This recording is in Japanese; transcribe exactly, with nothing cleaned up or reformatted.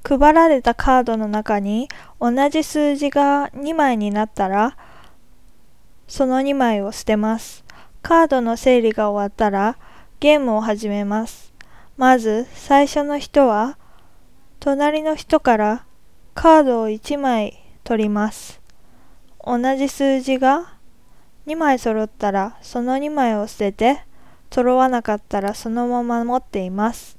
配られたカードの中に同じ数字がにまいになったら、そのにまいを捨てます。カードの整理が終わったら、ゲームを始めます。まず最初の人は、隣の人からカードをいちまい取ります。同じ数字がにまい揃ったら、そのにまいを捨てて、揃わなかったらそのまま持っています。